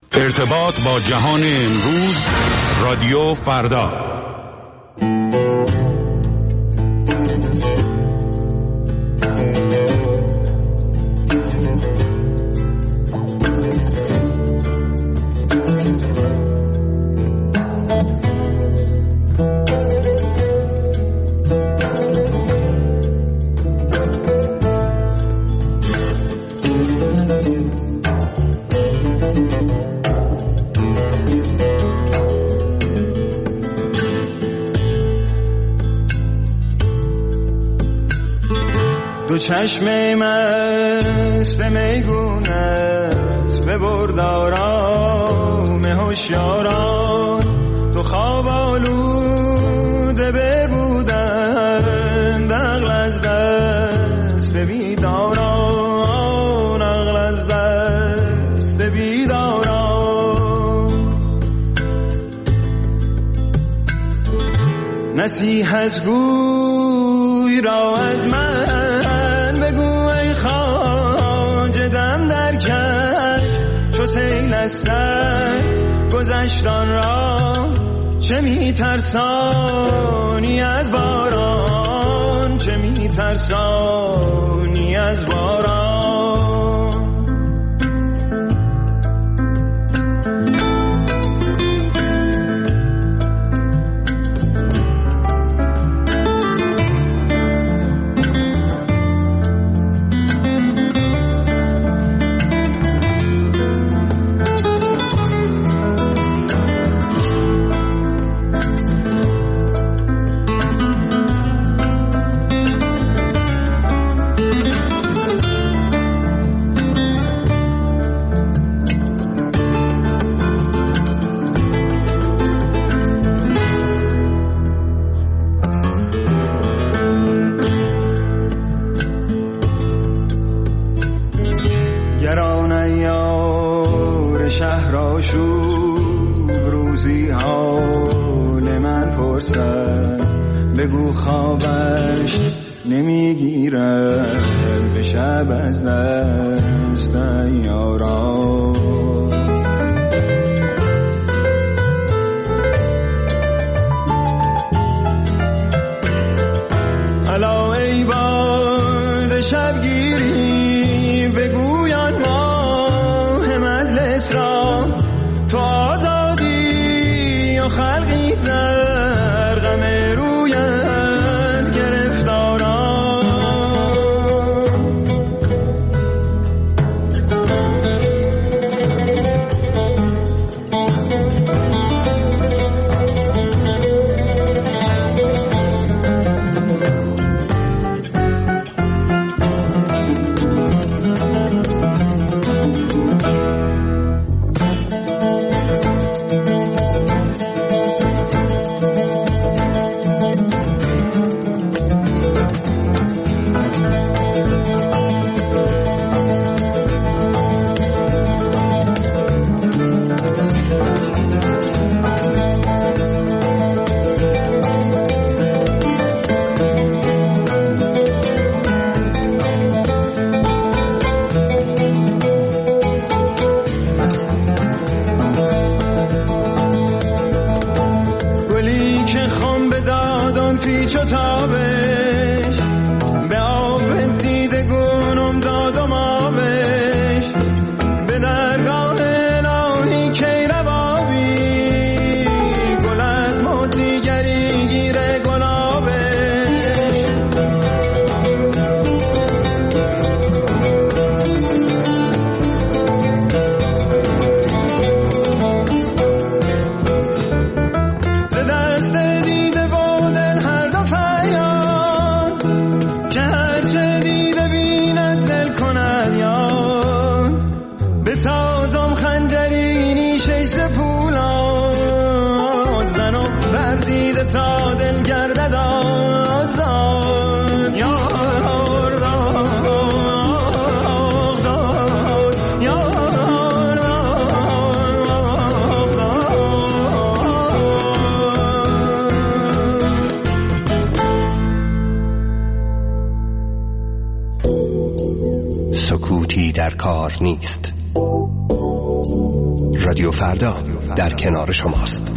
ارتباط با جهان امروز، رادیو فردا. چشم مست میگونت ببرد آرام هوشیاران، تو خواب آلوده بربودند عقل از دست بیداران، عقل از دست بیداران. نصیحت گوی را از من سر گذشتان را چه میترسانی از باران، چه میترسانی از باران. بگو خوابش نمیگیرد به شب از دست یاران. الا ای باد شبگیری بگویان ماه مجلس را، تو آزادی و خلقی در غم رویت گرفتاران. تا دل گردد آزاد یار داد یار سکوتی در کار نیست. رادیو فردا در کنار شماست.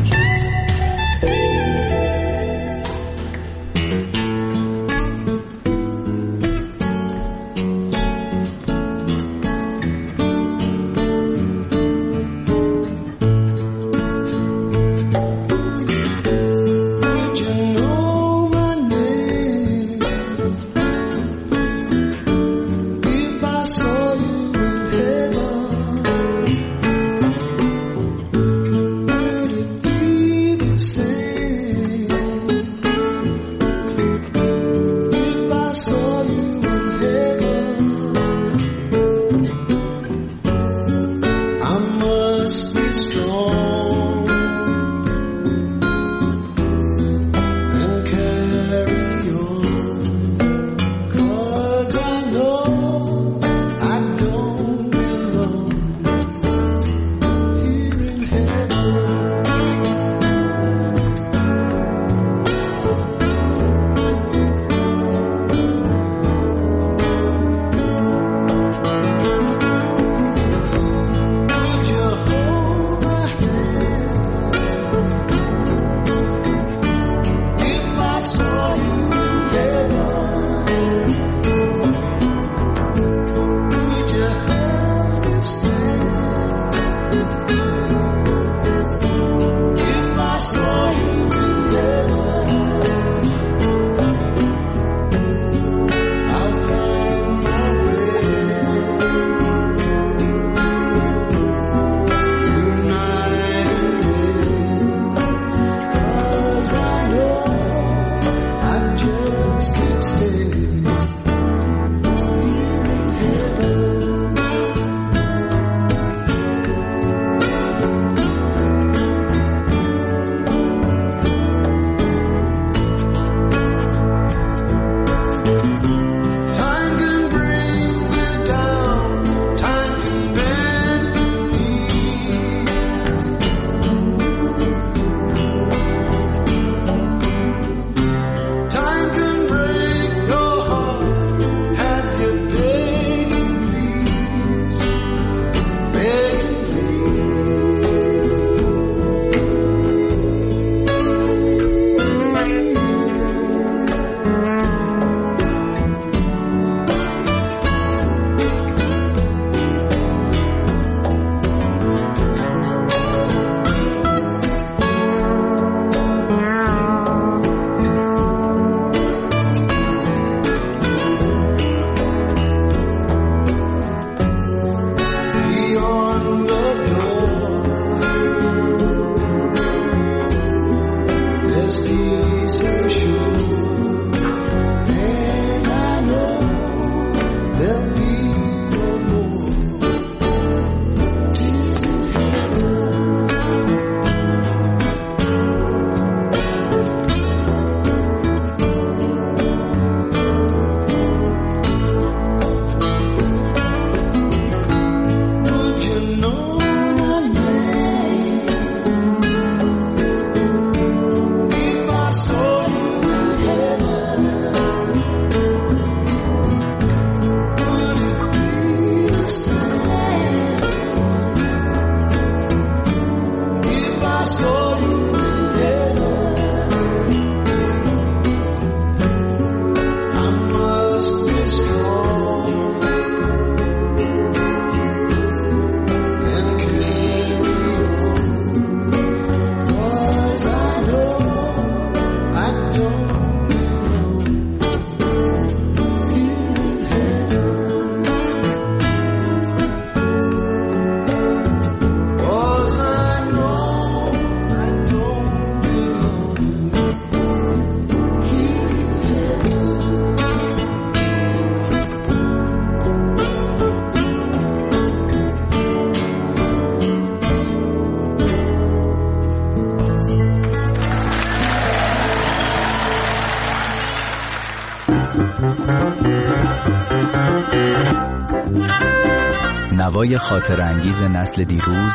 نوای خاطرانگیز نسل دیروز،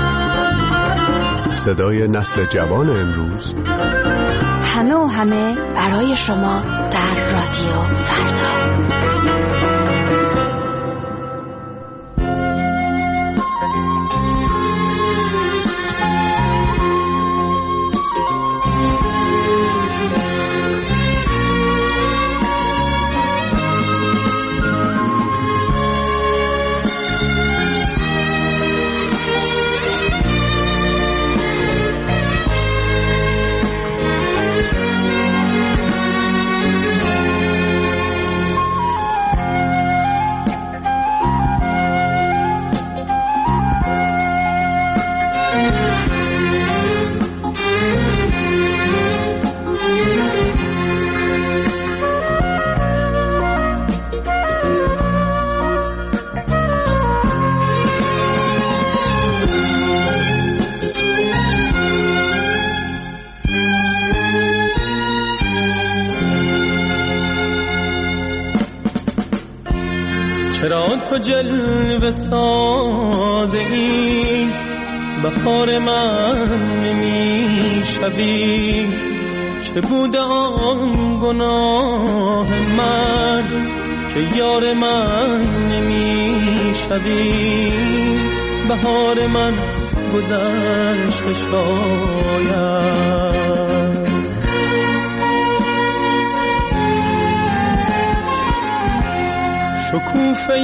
صدای نسل جوان امروز، همه و همه برای شما در رادیو فردا. تو جلوه سازی بهار من نمیشوی، چه بوده آن گناه من که یار من نمیشوی. بهار من گذشته شاید، شکوفه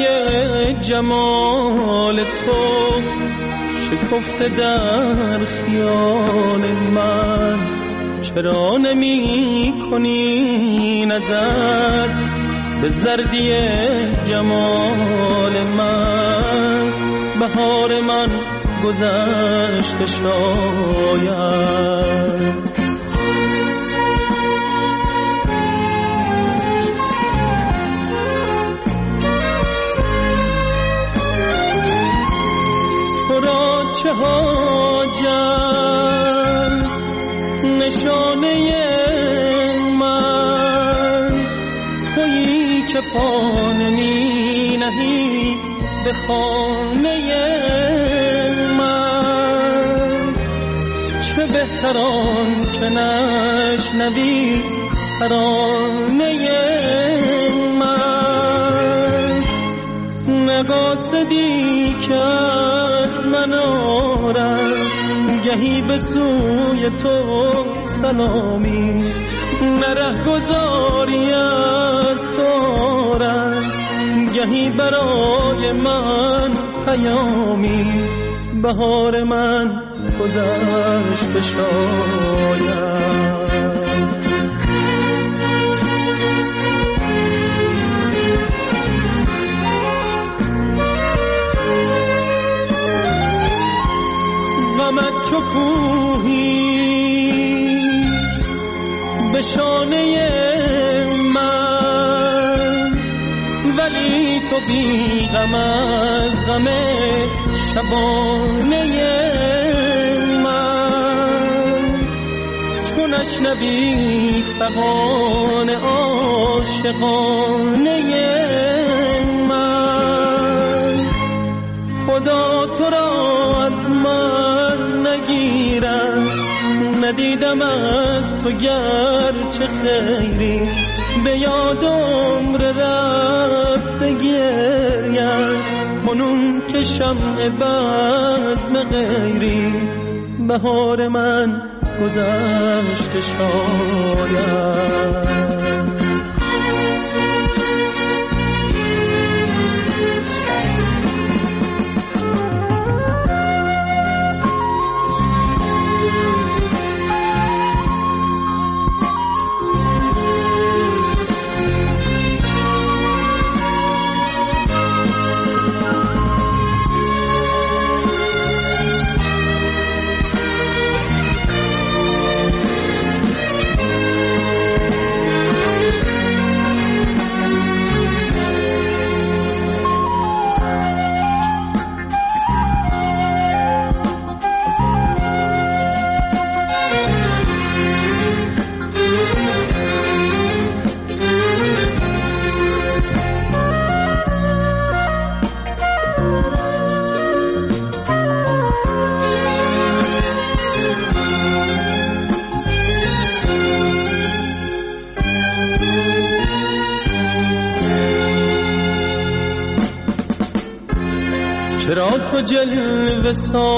جمال تو شکفته در خیال من، چرا نمی کنی نظر به زردی جمال من؟ بهار من گذشته شاید. تو را چه حاجت نشانه من، تویی که پا نمی نهی به خانه من. چه بهتران که نشنوی ترانه من، نقاصدی که از من آرد گهی به سوی تو سلامی، نره گذاری از تو آرد گهی برای من پیامی. بهار من گذشته شاید. غمت چو کوهی به شانه من، ولی تو بی غم از غم شبانه من. چون نشنوی فغان عاشقانه من، خدا تو را از من نگیرم، ندیدم از تو گرچه خیری، به یاد عمر رفته گریم کنون که شمع بزم غیری. بهار من گذشته شاید. چرا تو جلوه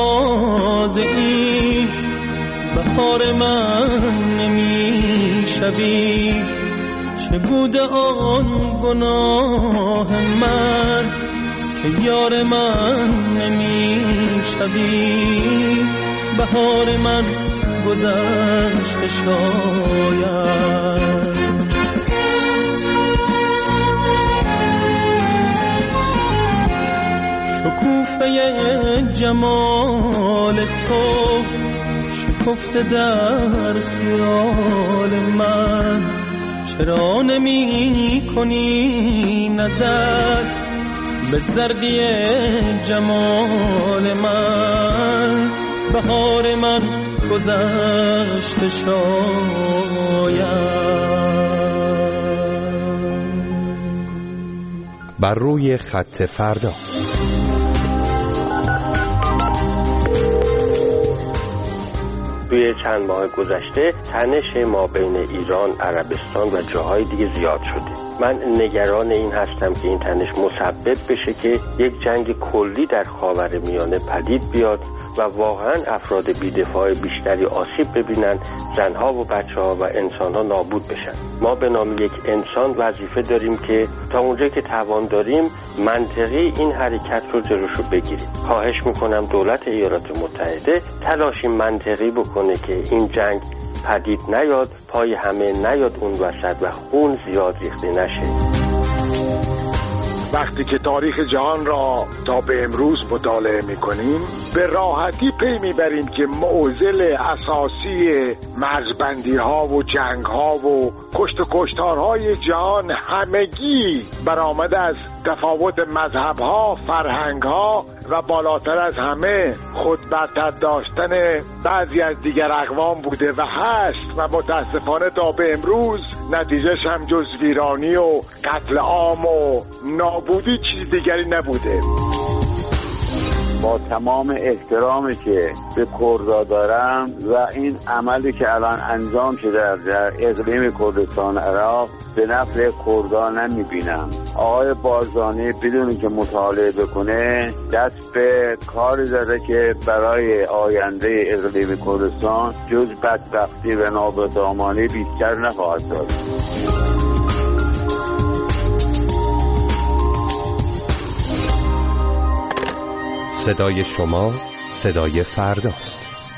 سازی بهار من نمی شوی؟ چه بوده آن گناه من که یار من نمی شوی؟ بهار من گذشته شاید. شکوفه جمال تو شکفته در خیال من، چرا نمی کنی نظر به زردی جمال من؟ بهار من گذشته شاید. بر روی خط فردا. توی چند ماه گذشته تنش ما بین ایران، عربستان و جاهای دیگه زیاد شده. من نگران این هستم که این تنش مسبب بشه که یک جنگ کلی در خاورمیانه پدید بیاد و واقعا افراد بی‌دفاع بیشتری آسیب ببینن، زنها و بچه‌ها و انسان‌ها نابود بشن. ما به نام یک انسان وظیفه داریم که تا اونجا که توان داریم منطقی این حرکت رو جلوشو بگیریم. خواهش میکنم دولت ایالات متحده تلاشی منطقی بکنه که این جنگ پدید نیاد، پای همه نیاد اون وسط و خون زیاد ریخته نشه. وقتی که تاریخ جهان را تا به امروز مطالعه می‌کنیم به راحتی پی می‌بریم که معضل اساسی مرزبندی‌ها و جنگ‌ها و کشت و کشتارهای جهان همگی برآمده از تفاوت مذهب‌ها، فرهنگ‌ها و بالاتر از همه خود برتر داشتن بعضی از دیگر اقوام بوده و هست و متاسفانه تا به امروز نتیجهش هم جز ویرانی و قتل عام و نابودی چیز دیگری نبوده. با تمام احترامی که به کردها دارم و این عملی که الان انجام شده در اقلیم کردستان عراق به نفع کردها نمیبینم. آقای بارزانی بدون که مطالعه بکنه دست به کاری داره که برای آینده اقلیم کردستان جز بدبختی و نابودآمانی بیشتر نخواهد داشت. صدای شما صدای فرداست.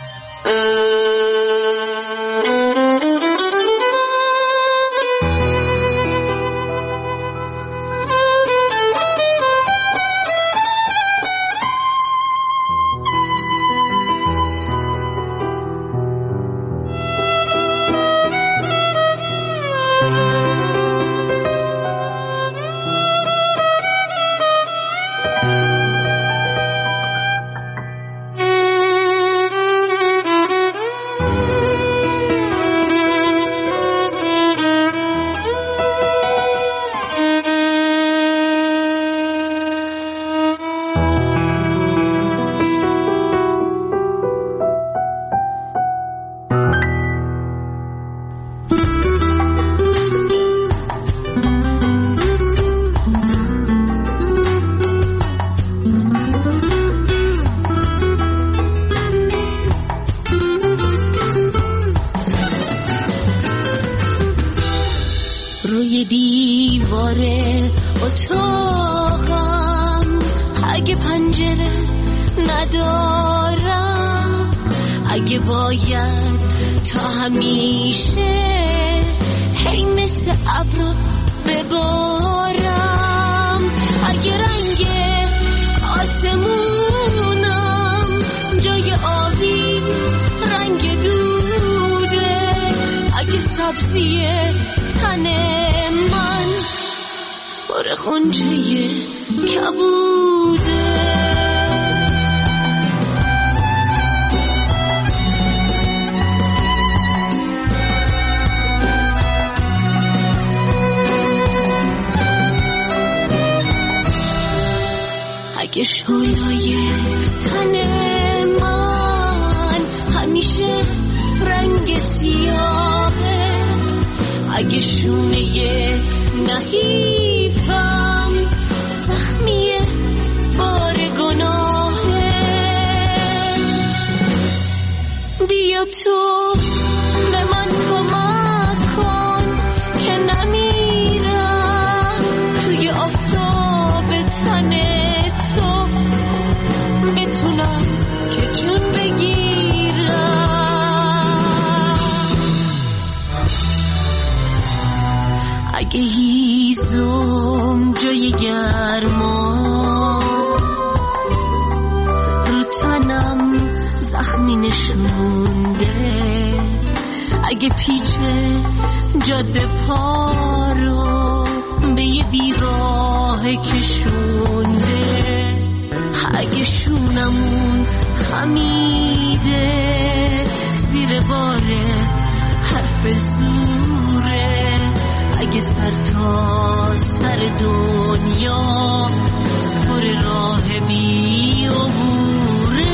روی دیوار اتاقم اگه پنجره ندارم، اگه باید تا همیشه هی مثل ابر ببارم، اگه رنگ آسمونم جای آبی رنگ دوده، اگه سبزی تن من پر غنچه کبوده، اگه شعله‌ی تن من همیشه رنگ سیاهه، اگه شونه نحیفم زخمی بار گناهه، بیا تو به من کمک کن که نمیرم توی آفتاب تن تو، بتونم که جون بگیرم، اگه هیزم جای گرما رو تنم زخمی نشونده، اگه پیچه جاده پا رو به یه بیراه کشونده، اگه شونمون خمیده زیر بار حرف زوره، اگه سر تا سر دنیا پر راه بی عبوره،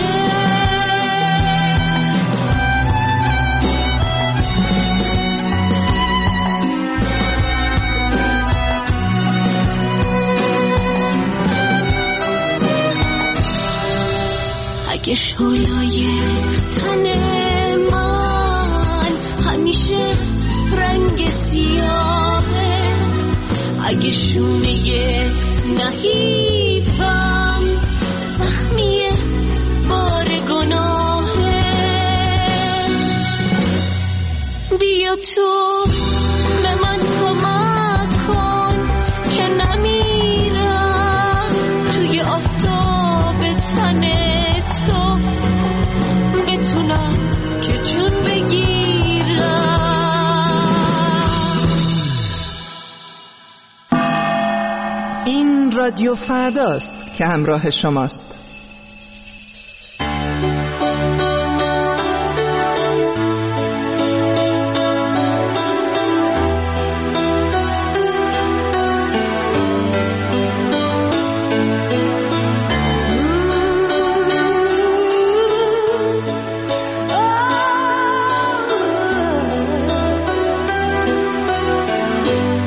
اگه شعله‌ی تن من همیشه رنگ سیاهه، اگه شونه نحیفم زخمی بار گناهه، بیا تو به من کمک کن که نمیرم توی آفتاب تن تو، بتونم که جون بگیرم. این رادیو فرداست که همراه شماست.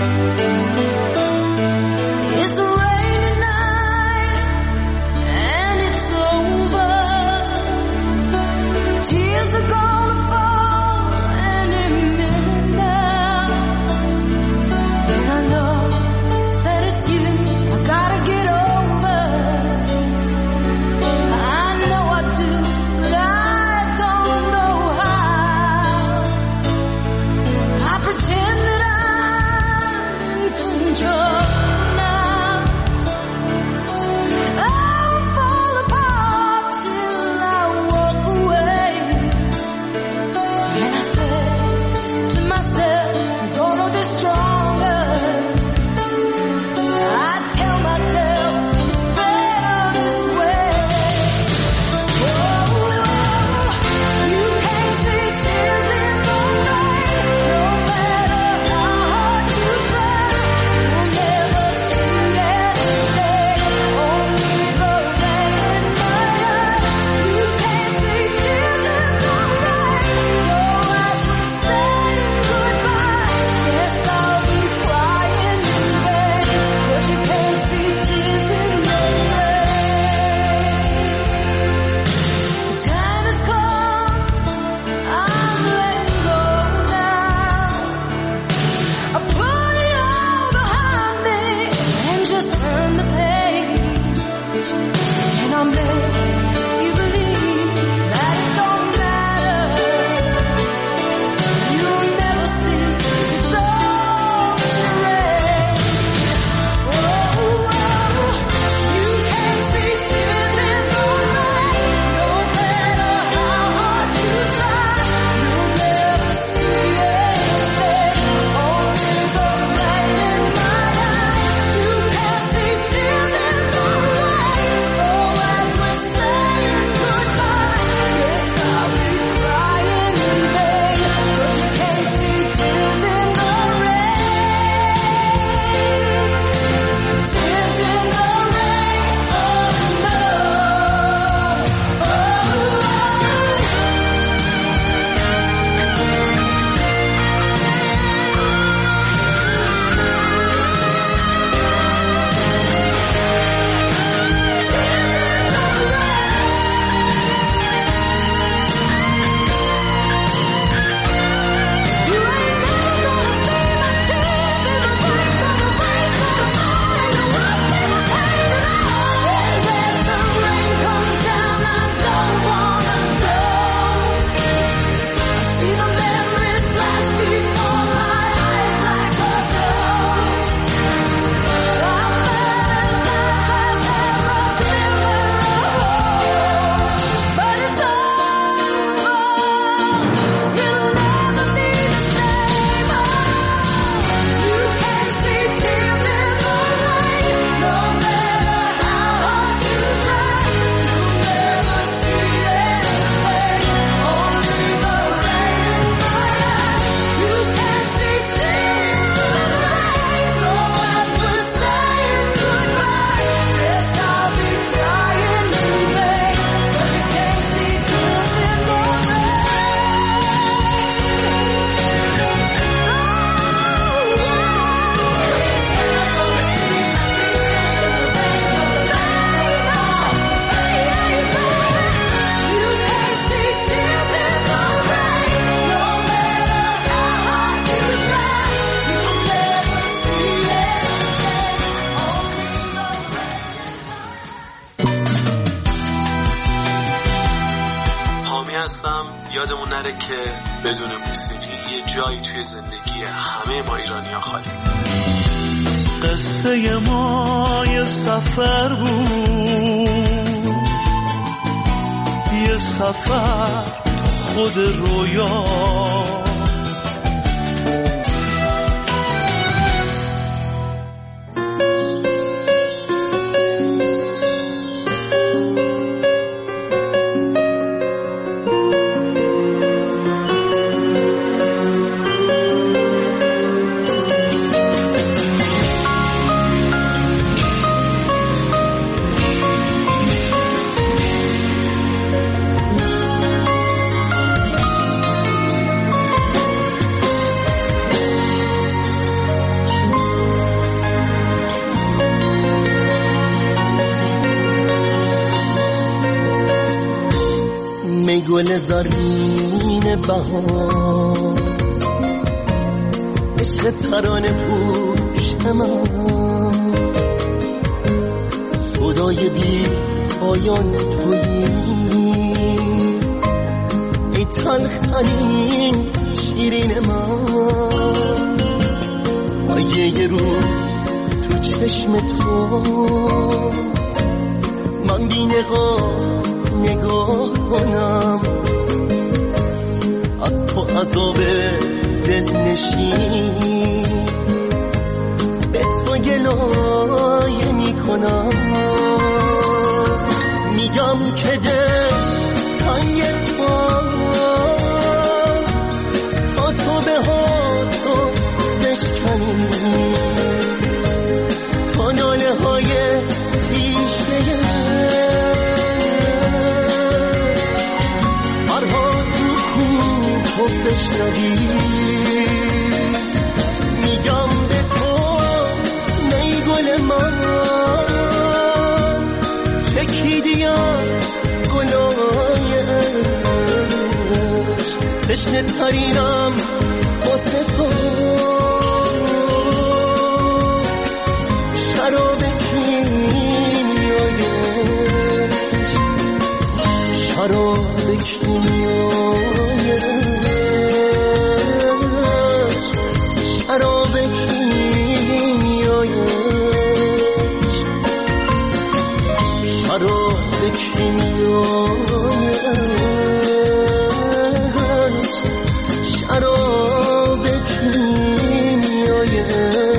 It's a rainy night هستم. یادمون نره که بدون موسیقی یه جایی توی زندگی همه ما ایرانی‌ها خالی. قصه ما یه سفر بود، یه سفر خود رویا. گل زرین بهار، عشق ترانه پوش من، خدای بی پایان تویی، ای تلخترین شیرین من. یه روز تو چشم تو من بی نگاه کنم، از تو عذاب دل نشین به تو گلایه میکنم. میگم که دل تنگ تا تو به هاتو بشکنی، تا ناله های تیشه بشنوی. میگم به تو نی گل من، چکیدی از گلای عشق، تشنه ترینم واسه تو. شراب کیمیای عشق، شراب کیمیای عشق، شراب کیمیای عشق، شراب کیمیای عشق، شراب کیمیای عشق.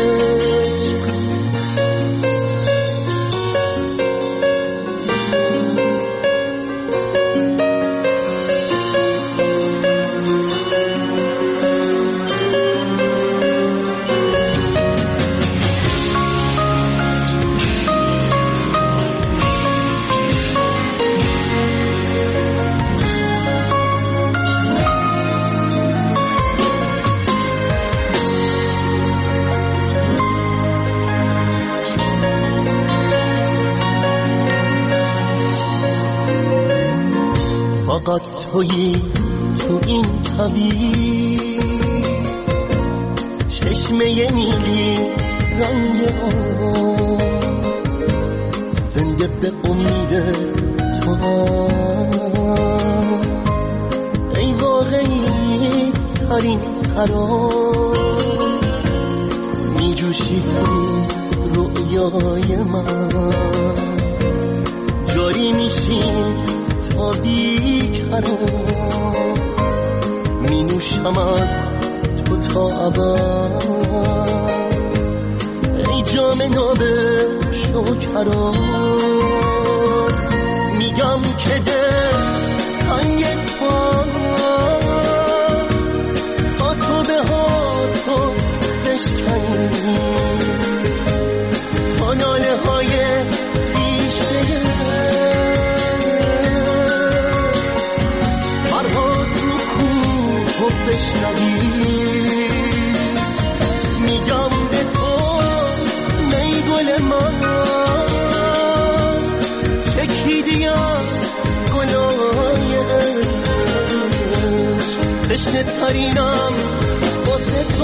فقط تویی تو این کویر، چشمه نیلی رنگ آب، زنده به امید تو. ای واقعی ترین سراب، می جوشی توی رویای من، جاری میشی تا بی‌قرار، می نوشم از تو تا ابد. ای جام ناب شکرا، میگم که دل تنگ تا تو به هاتو بشکنی، تا ناله های تیشه بشنوی. میگم به تو نی گل من، چکیدی از گلای عشق، تشنه ترینم واسه تو.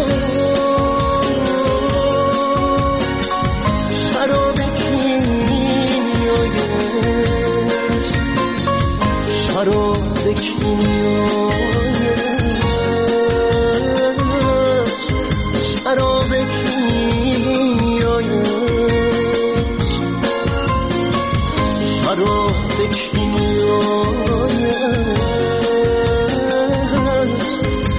شراب کیمیای عشق، خراب کیمیایش شراب کیمیایش شراب کیمیایش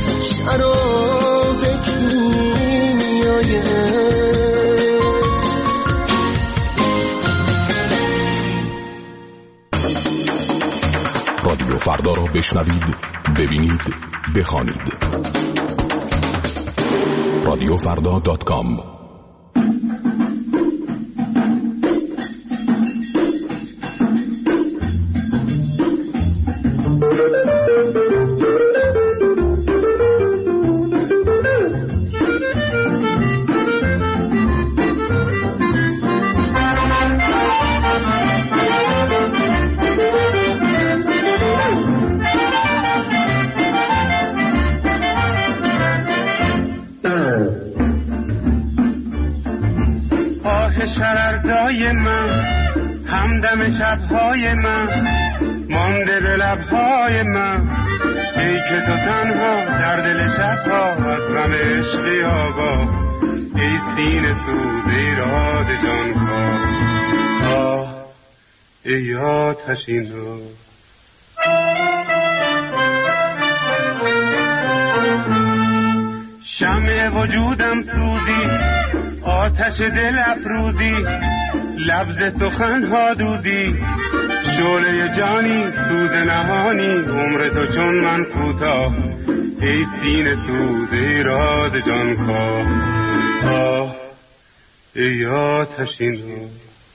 شراب کیمیایش. رادیو فردا را بشنوید، ببینید، بخوانید. رادیوفردا.com. شرردای من همدم شبهای من مانده به لبهای من، ای که تو تنها در دل شبها از غم عشقی آگاه، ای سینه سوز ایراد جانکاه. آه ای آتشینا شمع وجودم سوزی، آتش دل افروزی، لبز سخنها دودی، شعله جانی سوز نهانی، عمر تو چون من کوتاه، ای سینه سوز ایراد جانکاه. آه ای آتشینا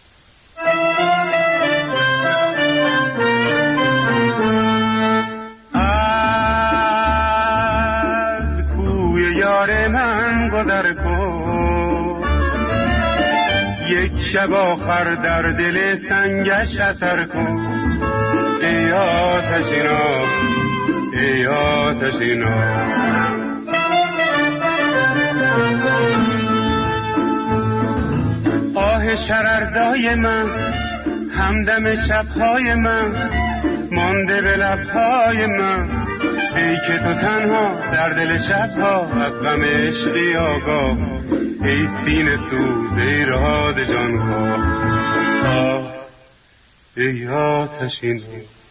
از کوی یار من گذر کن، یک شب آخر در دل سنگش اثر کن، ای آتشینا ای آتشینا. آه شرردای من همدم شبهای من مانده به لبهای من، ای که تو تنها در دل شبها از غم عشقی آگاه، ای سینه سوز ایراد جانکاه. آه ای آتشینا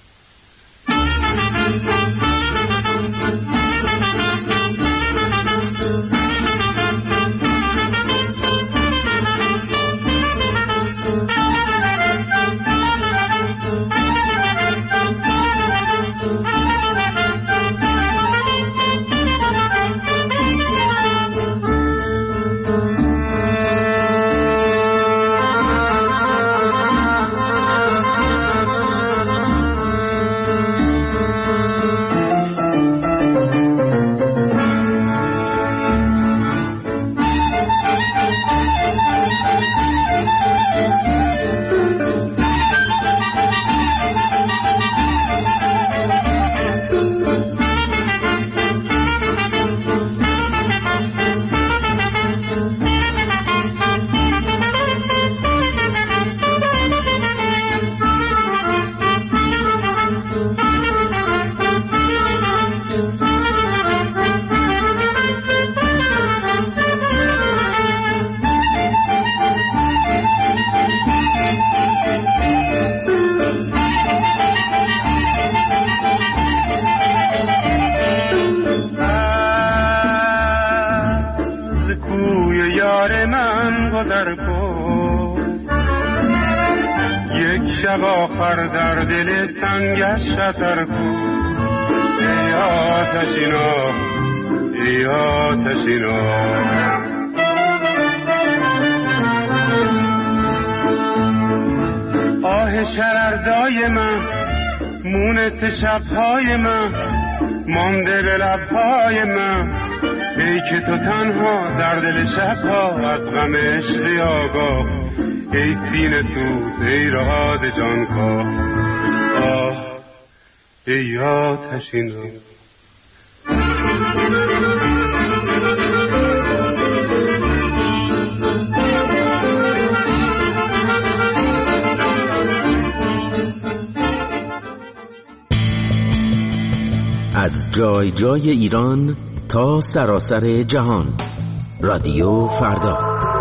شب آخر در دل سنگش اثر کن، ای آتشینا ای آتشینا. آه شرردای من مونت شبهای من مانده به لبهای من، ای که تو تنها در دل شبها از غم عشقی آگاه، ای سینه سوز ایراد جانکاه. آه ای آتشینا از جای جای ایران تا سراسر جهان. رادیو فردا.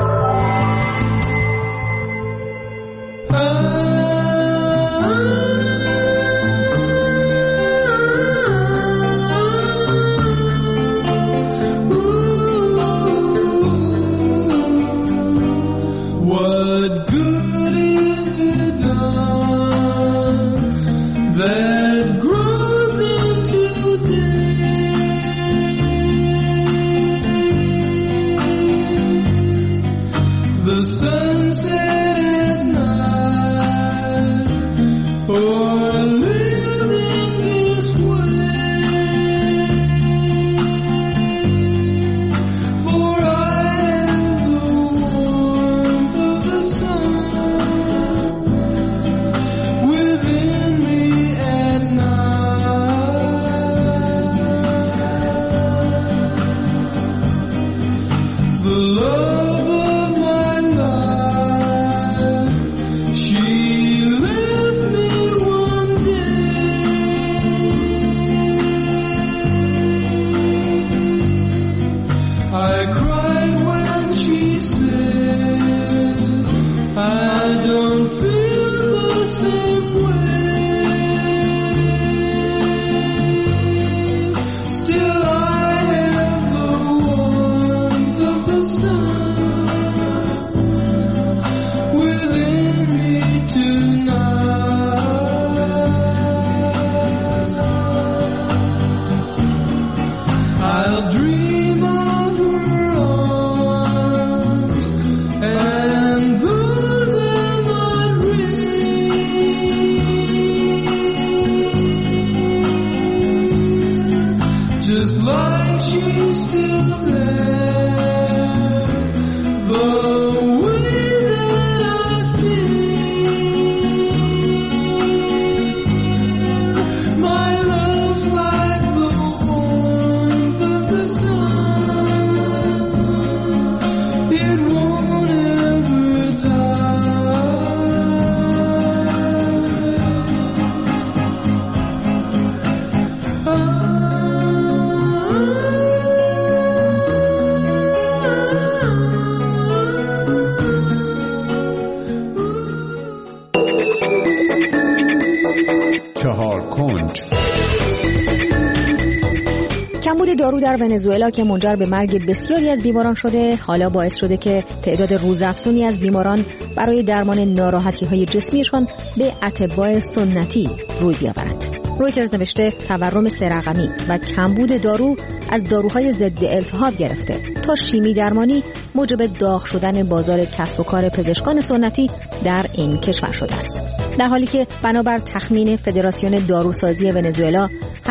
کمبود دارو در ونزوئلا که منجر به مرگ بسیاری از بیماران شده، حالا باعث شده که تعداد روزافزونی از بیماران برای درمان ناراحتی‌های جسمیشان به اتباع سنتی روی بیاورند. رویترز نوشته تورم 3 رقمی و کمبود دارو از داروهای ضد التهاب گرفته تا شیمی درمانی موجب داغ شدن بازار کسب و کار پزشکان سنتی در این کشور شده است. در حالی که بنابر تخمین فدراسیون داروسازی ونزوئلا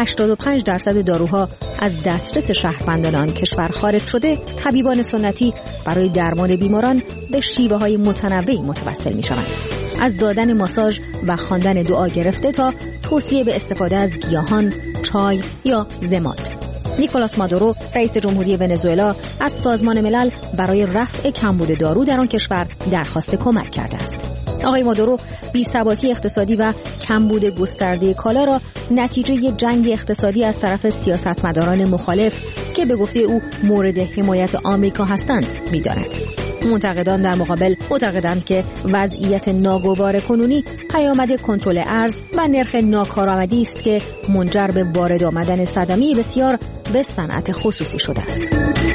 85% داروها از دسترس شهروندان آن کشور خارج شده، طبیبان سنتی برای درمان بیماران به شیوه‌های متنوعی متوسل می‌شوند. از دادن ماساژ و خواندن دعا گرفته تا توصیه به استفاده از گیاهان، چای یا ضماد. نیکولاس مادورو، رئیس جمهوری ونزوئلا، از سازمان ملل برای رفع کمبود دارو در آن کشور درخواست کمک کرده است. آقای مادورو بی‌ثباتی اقتصادی و کمبود گسترده کالا را نتیجه جنگ اقتصادی از طرف سیاستمداران مخالف که به گفته او مورد حمایت آمریکا هستند می‌داند. منتقدان در مقابل معتقدند که وضعیت ناگوار کنونی پیامد کنترل ارز و نرخ ناکارآمدی است که منجر به وارد آمدن صدمه بسیار به صنعت خصوصی شده است.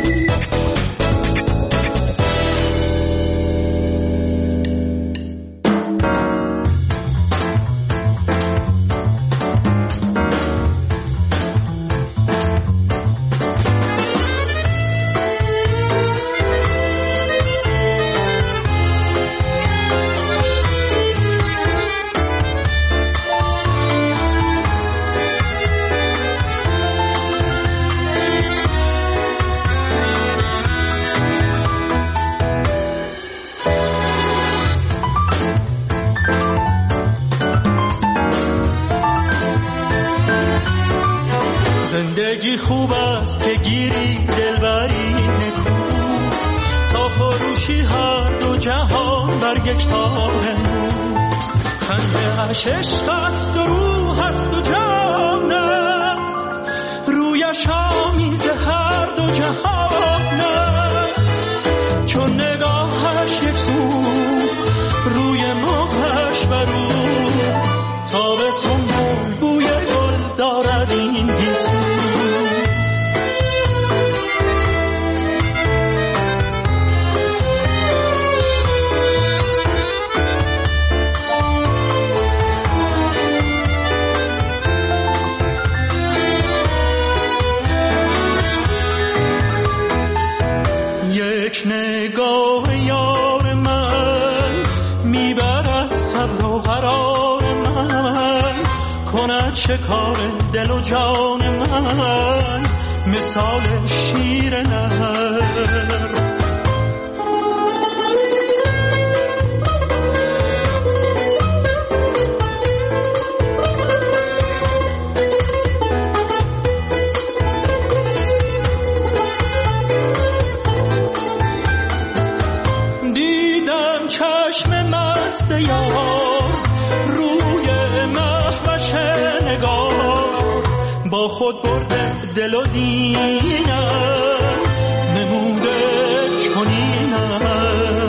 زندگی خوب است که گیری دلبری نکو، تا فروشی هر دو جهان بر یک تار نو. خنده اش عشق است و روح است و جان است، شکار دل و جان من مثال شیر نهر. با خود برده دل و دینم نموده چنینم.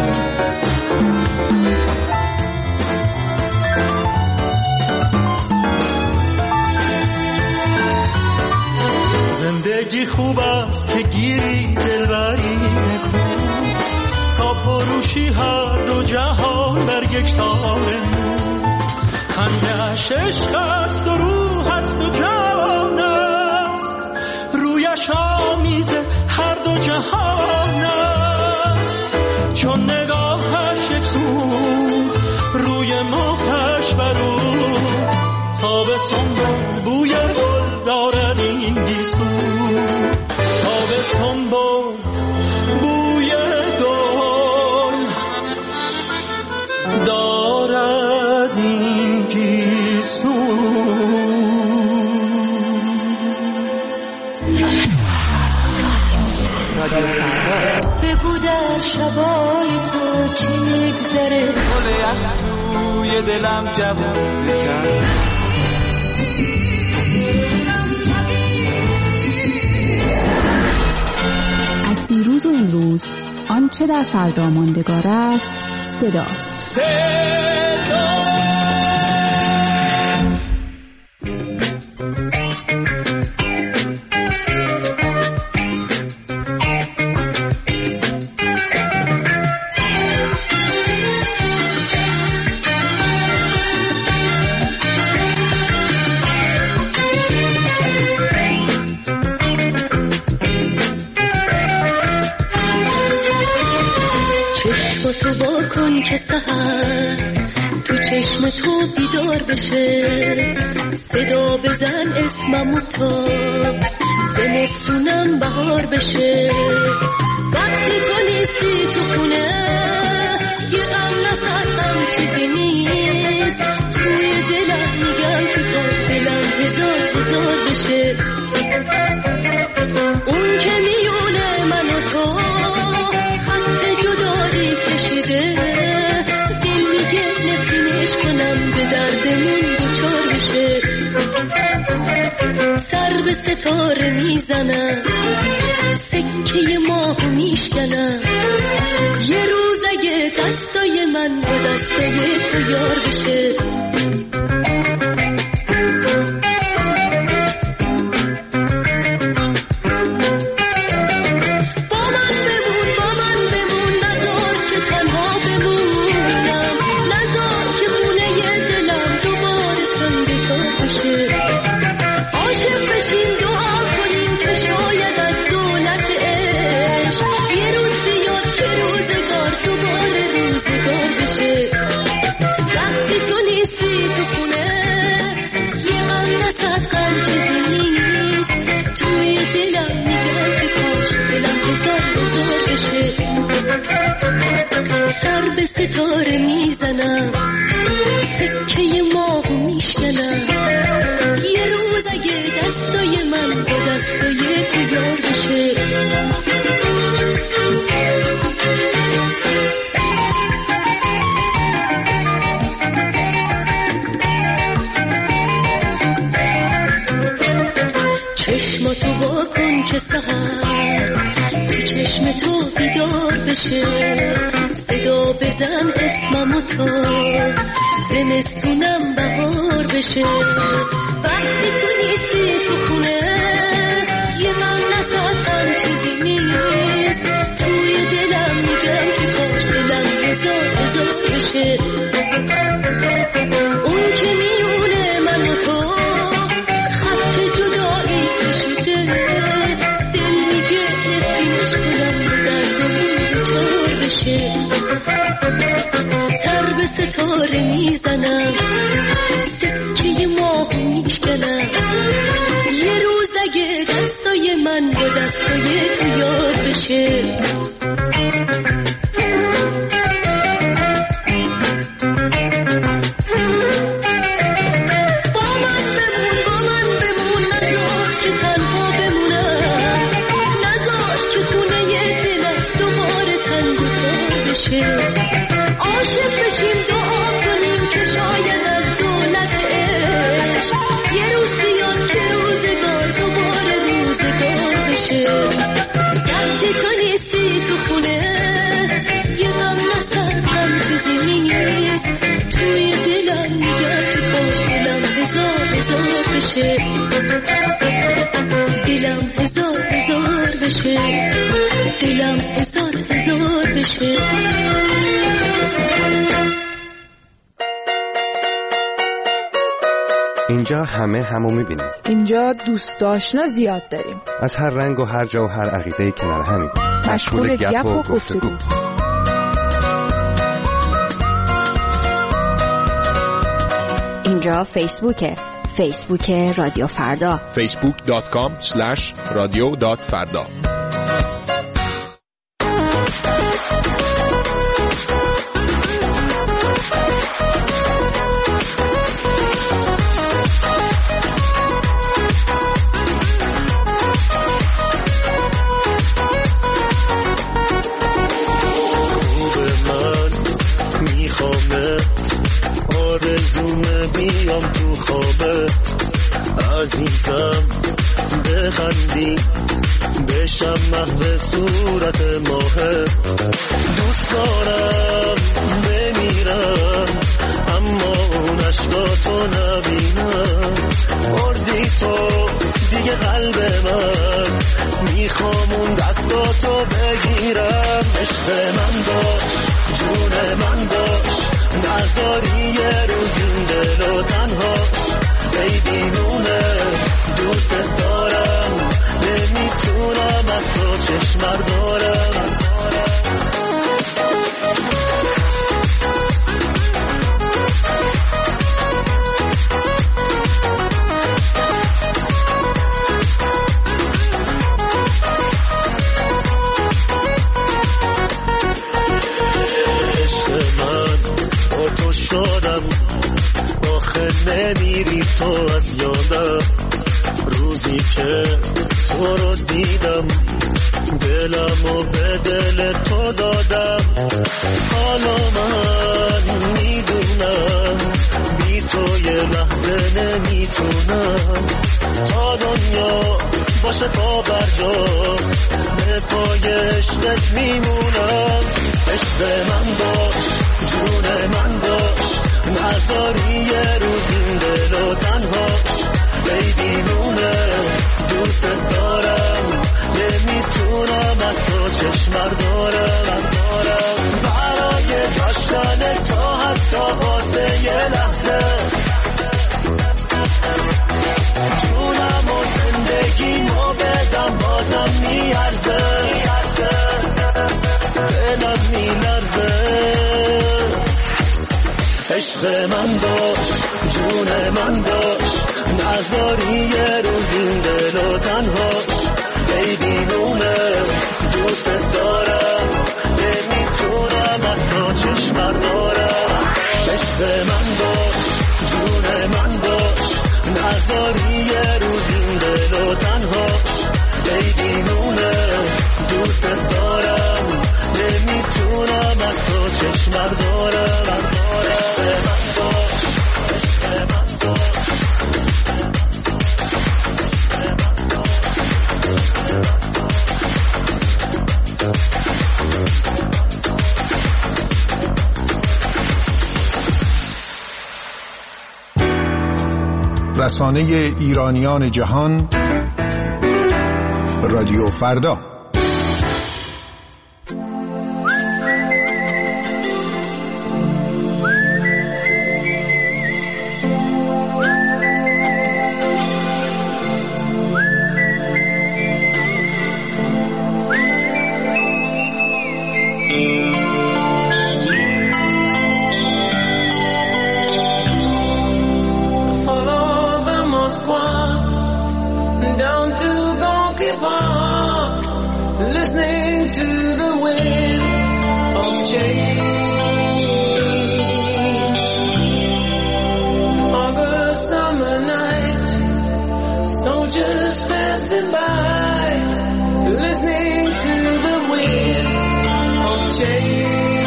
زندگی خوب است که گیری دلبری نکن تا فروشی هر دو جهان بر یک تار. خنده‌اش عشق است و روح است و جان است، رویش آمیز هر دو جهان است. چون نگاهش یک سو روی ماهش برو تابستون بوی گل دارد این گیسو. تابستون بوی گل دارد این گیسو. بگو در شبای تو چی میگذره، گل یخ توی دلم جوون بکن. از دیروز و امروز آنچه در فردا ماندگار است صداست. تو با کن که سحر تو چشم تو بیدار بشه، صدا بزن اسممو تا زمستونم بهار بشه. وقتی تو نیستی تو خونه یه غم نصد غم چیزی نیست، توی دلم میگم که کاش دلم هزار بشه. اون که میونه من و تو خط جدایی کشیده، دل میگه نفرینش کنم به دردمون دوچار بشه. سر به ستاره میزنم سکه ماهو میشکنم، یه روز اگه دستای من با دستای تو یار بشه. سر به ستاره میزنم سکه ماهو میشکنم، یه روز اگه دستای من با دستای تو یار بشه. چشماتو با کن که سحر تو چشم تو بیدار بشه، صدا بزن اسممو تا زمستونم بهار بشه. وقتی تو نیستی تو خونه یه غم نصد غم چیزی نیست، توی دلم میگم که کاش دلم هزار بشه. اون که میونه من و تو خط جدایی کشیده، دل میگه نفرینش کنم به دردمون دوچار بشه. سر به ستاره میزنم سکه ماهو دلم. یه روز اگه دستای من با دستای تو یاد بشه، عاشق بشیم دعا کنیم که شاید از دولت عشق یه روز بیاد که روزگار دوباره روزگار بشه. وقتی تو نیستی تو خونه یه غم نسردم چیزی نیست، توی دلم میگم که باش دلم هزار بشه، دلم هزار بشه، دلم هزار بشه. اینجا همه همو میبینیم. اینجا دوست آشنا زیاد داریم، از هر رنگ و هر جا و هر عقیده کنار همیم، مشغول گپ و گفتگو. اینجا فیسبوک رادیو فردا، facebook.com/radio.farda. عزیزم بخندی بشم محو صورت ماه، دوست دارم بمیرم اما اون عشقاتو نبینم. مردی تو دیگه قلب من، میخوام اون دستاتو بگیرم. عشق من باش جون من باش، نذاری یه روز این دلو تنهاش. ای دیوونه دوست دارم، نمیتونم از تو چشم بردارم. عشق من با تو شدم، آخه نمیری تو از یادم. روزی که تو رو دیدم دلمو به دل تو دادم. حالا من میدونم بی تو یه لحظه نمیتونم. تا دنیا باشه پا بر جا به پای عشقت میمونم. عشق من باش جون من باش، نذاری یه روز این دلو تنهاش. ای دیوونه دوست دارم، نمیتونم از تو چشم بردارم. برای داشتن تو حتی واسه یه لحظه جونم و زندگیمو بدم بازم میارزه. دلم میلرزه. عشق من باش جون من باش، نذاری یه روز این دلو تنهاش. ای دیوونه دوست دارم، نمیتونم از تو چشم بردارم. عشق من باش جون من باش، نذاری یه روز این دلو تنهاش. ای دیوونه دوست دارم، نمیتونم از تو چشم بردارم. عشق من باش، عشق من باش. رسانه ایرانیان جهان، رادیو فردا. Gorky Park, listening to the wind of change. August summer night, soldiers passing by, listening to the wind of change.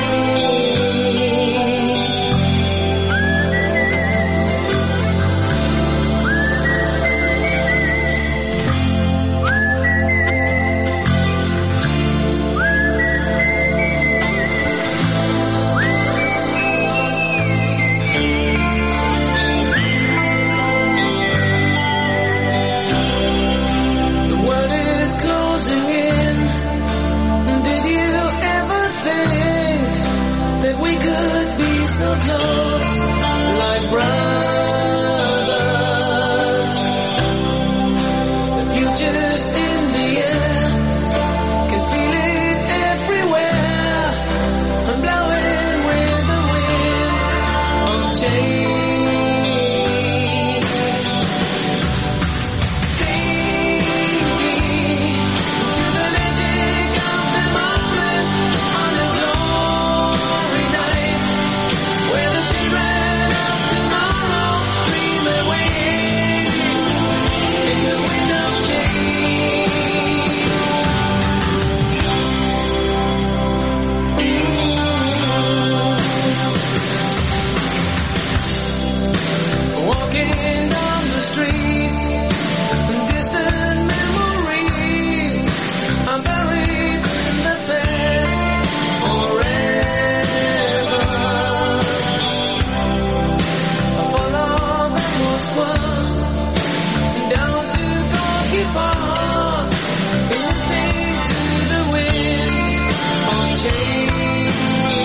So close, like brothers. The future's in the air, can feel it everywhere. I'm blowing with the wind of change. Take me to the magic of the moment on a glory night, where the children of tomorrow dream away in the wind of change. Walking down the street, distant memories are buried in the past forever. Down to Gorky Park, listening to the wind of change.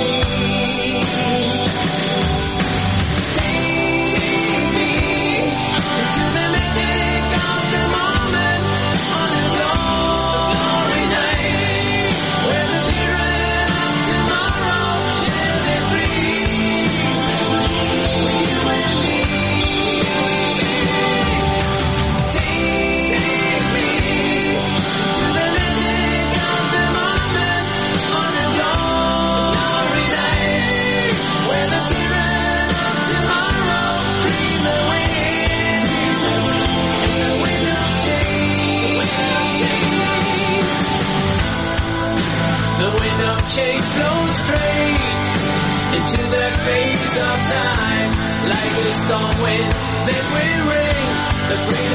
Take me to the magic of the moment on a glory night, where the children of tomorrow share their dreams with you and me. Change blows straight into that phase of time, like a storm wind that will ring the freedom